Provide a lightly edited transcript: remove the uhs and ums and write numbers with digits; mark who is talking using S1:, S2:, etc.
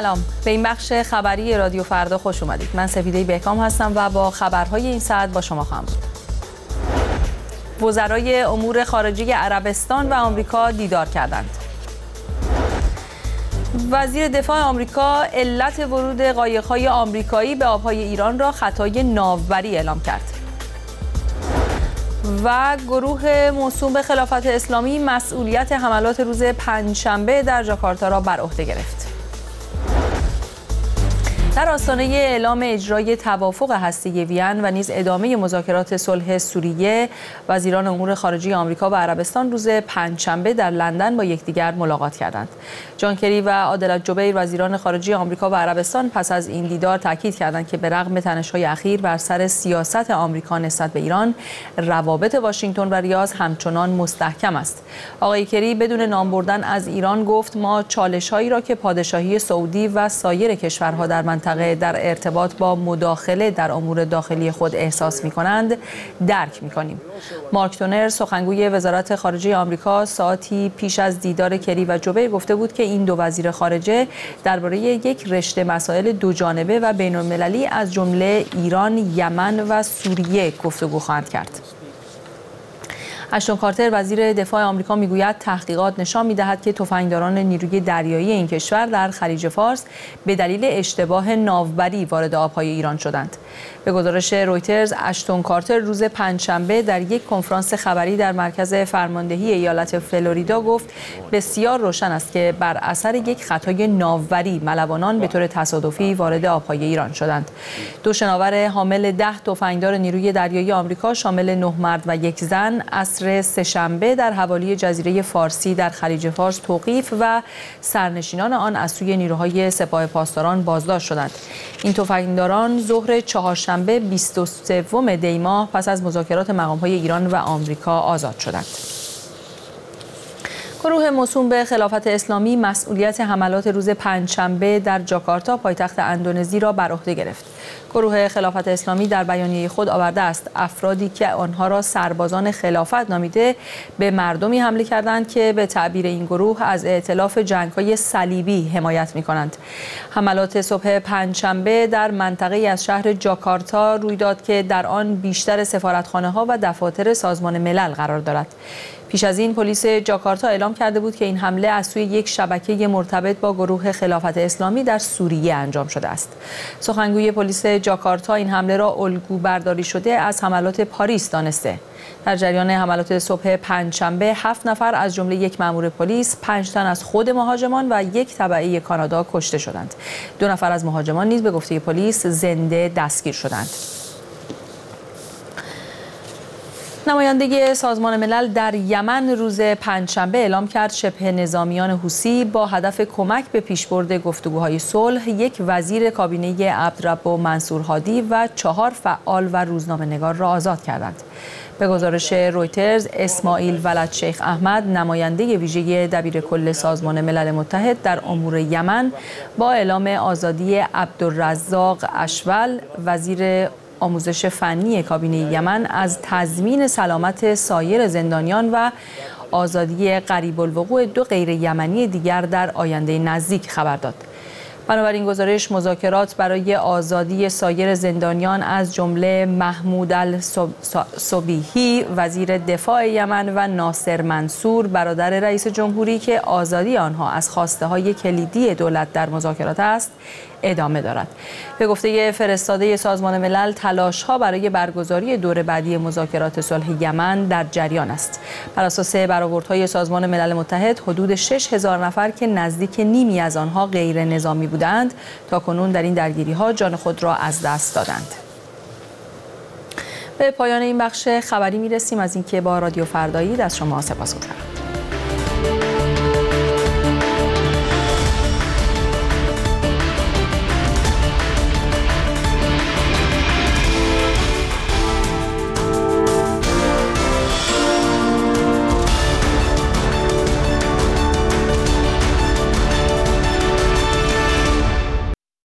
S1: سلام، به این بخش خبری رادیو فردا خوش اومدید. من سپیده بهکام هستم و با خبرهای این ساعت با شما خواهم بود. وزرای امور خارجه عربستان و آمریکا دیدار کردند. وزیر دفاع آمریکا علت ورود قایق‌های آمریکایی به آب‌های ایران را خطای ناوبری اعلام کرد. و گروه موسوم به خلافت اسلامی مسئولیت حملات روز پنجشنبه در جاکارتا را بر عهده گرفت. در آستانه اعلام اجرای توافق هسته‌ای وین و نیز ادامه مذاکرات صلح سوریه، وزیران امور خارجه آمریکا و عربستان روز پنجشنبه در لندن با یکدیگر ملاقات کردند. جان کری و عادل جبیر وزیران خارجه آمریکا و عربستان پس از این دیدار تاکید کردند که به رغم تنش‌های اخیر بر سر سیاست آمریکا نسبت به ایران، روابط واشنگتن و ریاض همچنان مستحکم است. آقای کری بدون نام بردن از ایران گفت: ما چالش‌هایی را که پادشاهی سعودی و سایر کشورها در منطقه در ارتباط با مداخله در امور داخلی خود احساس می‌کنند درک می‌کنیم. مارک تونر سخنگوی وزارت خارجه آمریکا ساعتی پیش از دیدار کری و جبیر گفته بود که این دو وزیر خارجه درباره یک رشته مسائل دوجانبه و بین‌المللی از جمله ایران، یمن و سوریه گفتگو خواهند کرد. اشتون کارتر وزیر دفاع آمریکا میگوید تحقیقات نشان می‌دهد که تفنگداران نیروی دریایی این کشور در خلیج فارس به دلیل اشتباه ناوبری وارد آب‌های ایران شدند. به گزارش رویترز، اشتون کارتر روز پنجشنبه در یک کنفرانس خبری در مرکز فرماندهی ایالت فلوریدا گفت بسیار روشن است که بر اثر یک خطای ناوبری ملوانان به طور تصادفی وارد آب‌های ایران شدند. دو شناور حامل 10 تفنگدار نیروی دریایی آمریکا شامل 9 مرد و 1 زن عصر سه‌شنبه در حوالی جزیره فارسی در خلیج فارس توقیف و سرنشینان آن از سوی نیروهای سپاه پاسداران بازداشت شدند. این تفنگداران ظهر چهارشنبه 23 دی ماه پس از مذاکرات مقام‌های ایران و آمریکا آزاد شدند. گروه موسوم به خلافت اسلامی مسئولیت حملات روز پنجشنبه در جاکارتا پایتخت اندونزی را بر عهده گرفت. گروه خلافت اسلامی در بیانیه خود آورده است افرادی که آنها را سربازان خلافت نامیده به مردمی حمله کردند که به تعبیر این گروه از ائتلاف جنگ‌های صلیبی حمایت می‌کنند. حملات صبح پنجشنبه در منطقه‌ای از شهر جاکارتا روی داد که در آن بیشتر سفارتخانه‌ها و دفاتر سازمان ملل قرار دارد. پیش از این پلیس جاکارتا اعلام کرده بود که این حمله از سوی یک شبکه مرتبط با گروه خلافت اسلامی در سوریه انجام شده است. سخنگوی پلیس جاکارتا این حمله را الگو برداری شده از حملات پاریس دانسته. در جریان حملات صبح پنجشنبه 7 نفر از جمله یک مأمور پلیس، 5 تن از خود مهاجمان و یک تبعه کانادا کشته شدند. 2 نفر از مهاجمان نیز به گفته پلیس زنده دستگیر شدند. نماینده سازمان ملل در یمن روز پنجشنبه اعلام کرد شبه نظامیان حوثی با هدف کمک به پیشبرد گفتگوهای صلح یک وزیر کابینه عبدربه منصور هادی و 4 فعال و روزنامه‌نگار را آزاد کردند. به گزارش رویترز، اسماعیل ولد شیخ احمد نماینده ویژه دبیرکل سازمان ملل متحد در امور یمن با اعلام آزادی عبدالرزاق اشول وزیر آموزش فنی کابینه یمن از تضمین سلامت سایر زندانیان و آزادی قریب الوقوع 2 غیر یمنی دیگر در آینده نزدیک خبر داد. بنابراین گزارش مذاکرات برای آزادی سایر زندانیان از جمله محمود الصبیحی وزیر دفاع یمن و ناصر منصور برادر رئیس جمهوری که آزادی آنها از خواسته‌های کلیدی دولت در مذاکرات است ادامه دارد. به گفته فرستاده سازمان ملل تلاش‌ها برای برگزاری دور بعدی مذاکرات صلح یمن در جریان است. بر اساس برآوردهای سازمان ملل متحد حدود 6000 نفر که نزدیک نیمی از آنها غیر نظامی بودند تاکنون در این درگیری‌ها جان خود را از دست دادند. به پایان این بخش خبری می‌رسیم. از اینکه با رادیو فردایی از شما سپاسگزارم.